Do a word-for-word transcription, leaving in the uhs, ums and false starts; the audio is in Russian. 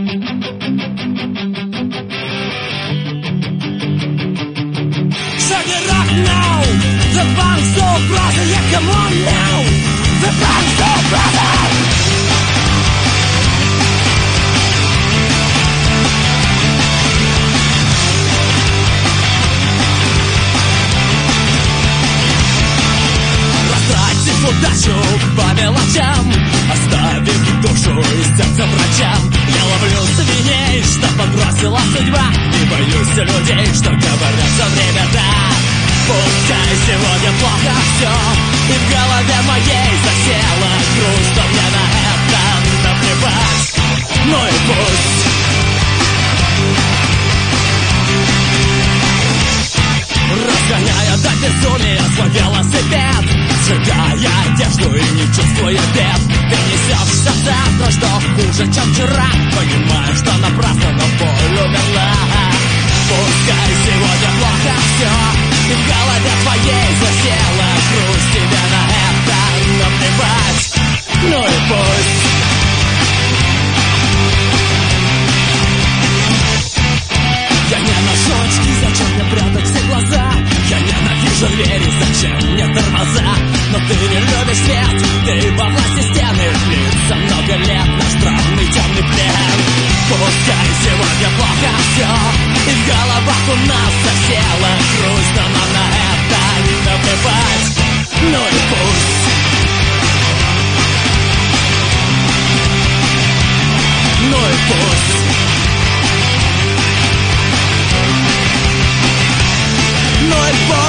Shut it up now. The band's so brother, yeah, come on now. The band's so brother. Растратив удачу по мелочам, оставив душу и сердце врачам. Я ловлю свиней, что подбросила судьба, и боюсь людей, что говорят все время да. Пускай сегодня плохо все, и в голове моей засела грусть, но мне на это наплевать. Ну и пусть. Разгоняя до безумия свой велосипед, сжигая одежду и не чувствуя бед. Ты несешься завтра, что хуже, чем вчера, понимаю, что напрасно, но боль умерла. Пускай сегодня плохо все, и в голове твоей засела грусть, тебе на это наплевать. Ну и пусть. Я не ношу очки, зачем мне прятать все глаза? Я ненавижу двери, зачем мне тормоза? Но ты не любишь свет, ты во власти стены. Длится много лет наш странный темный плен. Пускай сегодня плохо все, и в головах у нас засела грусть, но нам на это наплевать. Ну и пусть. Ну и пусть. Ну и пусть.